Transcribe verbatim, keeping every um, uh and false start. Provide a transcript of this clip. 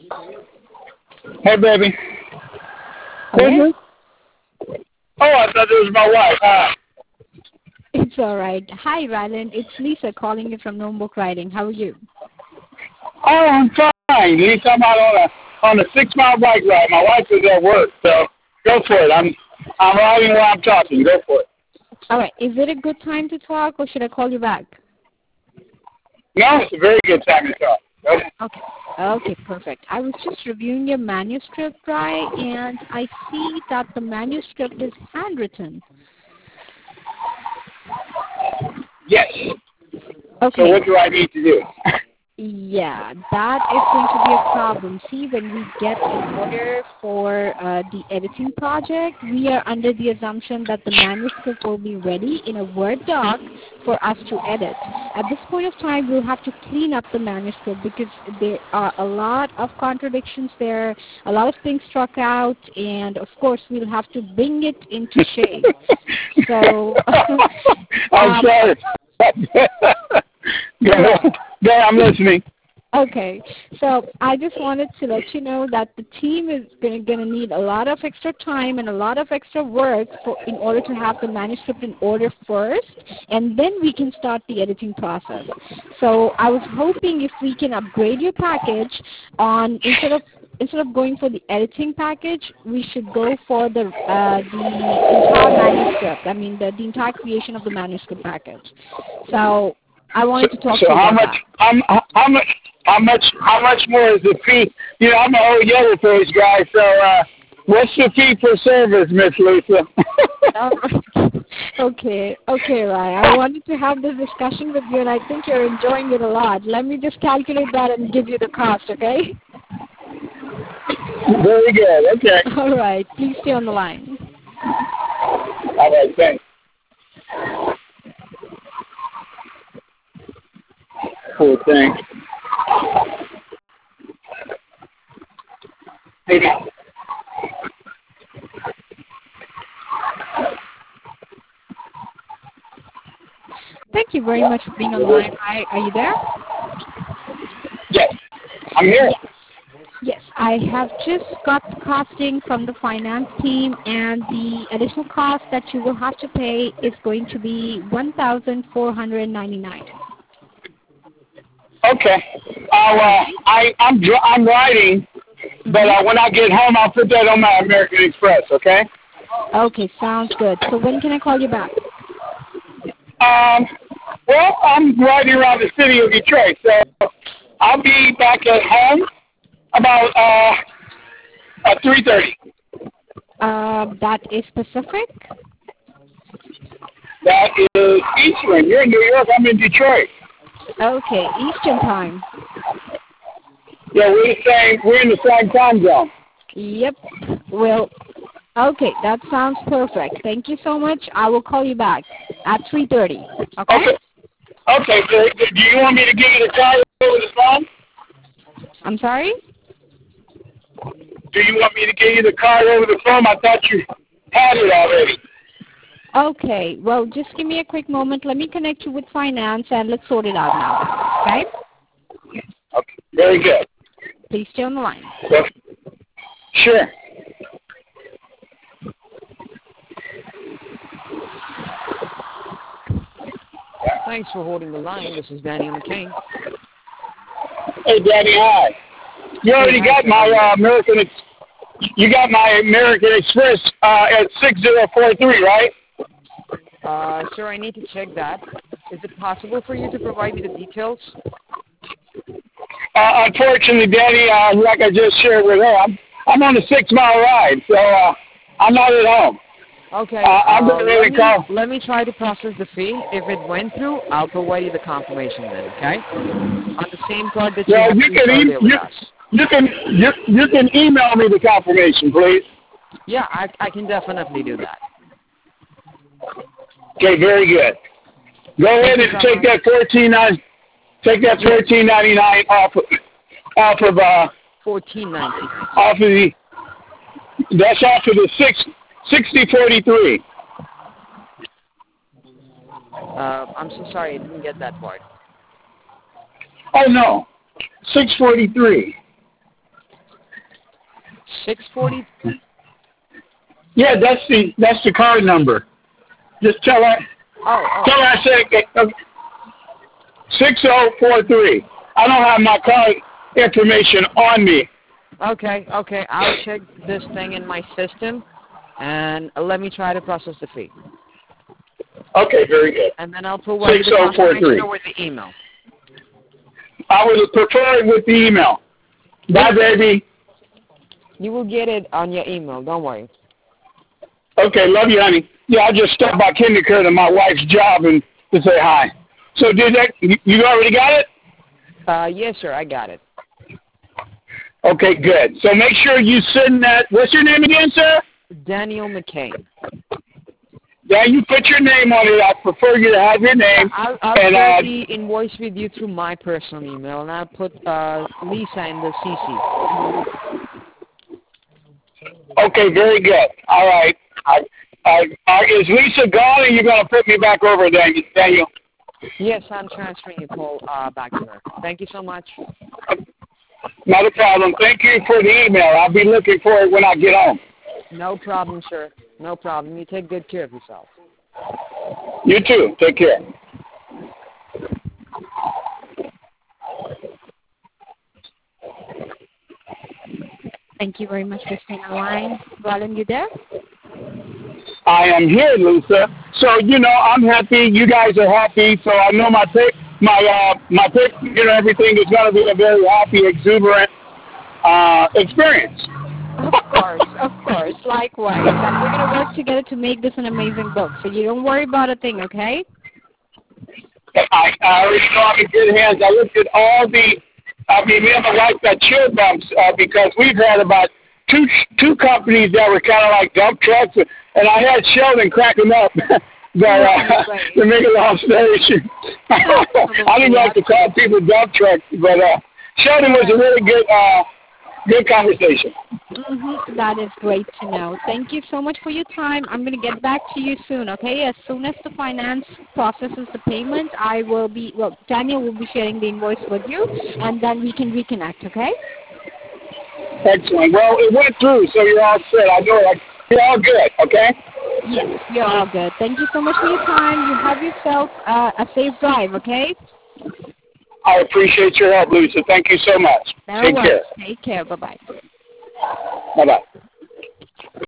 Hey, baby. Oh, Who's yes? this? Oh, I thought it was my wife. Hi. It's all right. Hi, Rylan. It's Lisa calling you from Lombok Riding. How are you? Oh, I'm fine. At least I'm out on a on a six mile bike ride. My wife is at work, so go for it. I'm I'm riding while I'm talking. Go for it. All right. Is it a good time to talk, or should I call you back? No, it's a very good time to talk. Okay. Okay. Okay, perfect. I was just reviewing your manuscript, right, and I see that the manuscript is handwritten. Yes. So Okay. what do I need to do? Yeah, that is going to be a problem. See, when we get an order for uh, the editing project, we are under the assumption that the manuscript will be ready in a Word doc for us to edit. At this point of time, we'll have to clean up the manuscript because there are a lot of contradictions there, a lot of things struck out, and of course, we'll have to bring it into shape. So, I'm um, sorry. Go right. ahead. Go ahead, I'm listening. Okay, so I just wanted to let you know that the team is going to need a lot of extra time and a lot of extra work for, in order to have the manuscript in order first, and then we can start the editing process. So I was hoping if we can upgrade your package on instead of instead of going for the editing package, we should go for the uh, the entire manuscript. I mean the, the entire creation of the manuscript package. So I So, wanted to talk so to you how about much? that. How, how much? How much? How much more is the fee? You know, I'm an old yellow face guy. So, uh, what's the fee for service, Miss Lisa? All right. Okay, okay, Ryan. I wanted to have this discussion with you, and I think you're enjoying it a lot. Let me just calculate that and give you the cost, okay? Very good. Okay. All right. Please stay on the line. All right. Thanks. Cool. Thanks. Hey. Thank you very much for being on the line. Hi, are you there? Yes. I'm here. Yes. Yes, I have just got the costing from the finance team, and the additional cost that you will have to pay is going to be one thousand four hundred ninety-nine. Okay. I'll, All uh, right. I, I'm dr- I'm riding, but Mm-hmm. uh, when I get home, I'll put that on my American Express. Okay. Okay, sounds good. So when can I call you back? Um. Well, I'm riding around the city of Detroit, so I'll be back at home about uh at three thirty. Um, that is Pacific. That is Eastern. You're in New York. I'm in Detroit. Okay, Eastern time. Yeah, we're the same. We're in the same time zone. Yep. Well, okay, that sounds perfect. Thank you so much. I will call you back at three thirty. Okay? Okay. Okay. So, do you want me to give you the card over the phone? I'm sorry? Do you want me to give you the card over the phone? I thought you had it already. Okay, well, just give me a quick moment. Let me connect you with finance, and let's sort it out now. Okay? Okay. Very good. Please stay on the line. So, sure. Thanks for holding the line. This is Daniel McCain. Hey, Daddy. Hi. You Hey, already hi, got sir. How my are you? uh, American. Ex- you got my American Express uh, at six zero four three, right? Uh, sir, I need to check that. Is it possible for you to provide me the details? Uh, unfortunately, Daddy, uh, like I just shared with her, I'm I'm on a six mile ride, so uh, I'm not at home. Okay. Uh, I'm Uh, gonna let really me call. let me try to process the fee. If it went through, I'll provide you the confirmation then. Okay? On the same card that you Well, have you used can e- earlier with you us. you can you you can email me the confirmation, please. Yeah, I I can definitely do that. Okay, very good. Go Thank ahead you and so take much. that fourteen nine. Take that Yes, fourteen ninety nine off of off of uh fourteen ninety. off of the that's off of the six sixty forty three. Uh, I'm so sorry, I didn't get that part. Oh no, six forty three. six forty. Yeah, that's the that's the card number. Just tell her. Oh, oh. Tell her I said uh, six zero four three. I don't have my card information on me. Okay, okay. I'll check this thing in my system, and let me try to process the fee. Okay, very good. And then I'll provide you the confirmation over the email. I would prefer it with the email. Bye, baby. You will get it on your email. Don't worry. Okay, love you, honey. Yeah, I just stopped by kindergarten, my wife's job, and to say hi. So did that? You already got it? Uh, yes, sir. I got it. Okay, good. So make sure you send that. What's your name again, sir? Daniel McCain. Yeah, you put your name on it. I prefer you to have your name. I'll, I'll and, share uh, the invoice with you through my personal email, and I'll put uh, Lisa in the C C. Okay, very good. All right. I, I, I, is Lisa gone, or you going to put me back over, Daniel? Yes, I'm transferring your call uh, back to her. Thank you so much. Not a problem. Thank you for the email. I'll be looking for it when I get home. No problem, sir. No problem. You take good care of yourself. You too. Take care. Thank you very much for staying online. Roland, you there? I am here, Lisa. So, you know, I'm happy. You guys are happy. So I know my pick, my, uh, my pick, you know, everything is going to be a very happy, exuberant uh, experience. Of course, of course. Likewise. And we're going to work together to make this an amazing book. So you don't worry about a thing, okay? I, I already know I'm in good hands. I looked at all the, I mean, me and my wife got chill bumps uh, because we've had about two two companies that were kind of like dump trucks, and I had Sheldon crack them up. But uh, to make a long story short, I didn't like to call people dump trucks, but uh, Sheldon was a really good uh, good conversation. Mm-hmm. That is great to know. Thank you so much for your time. I'm going to get back to you soon, okay? As soon as the finance processes the payment, I will be, well, Daniel will be sharing the invoice with you, and then we can reconnect, okay? Excellent. Well, it went through, so you're all set. I know it. You're all good, okay? Yes, you're all good. Thank you so much for your time. You have yourself uh, a safe drive, okay? I appreciate your help, Lisa. Thank you so much. No Take worries. care. Take care. Bye-bye. Bye-bye.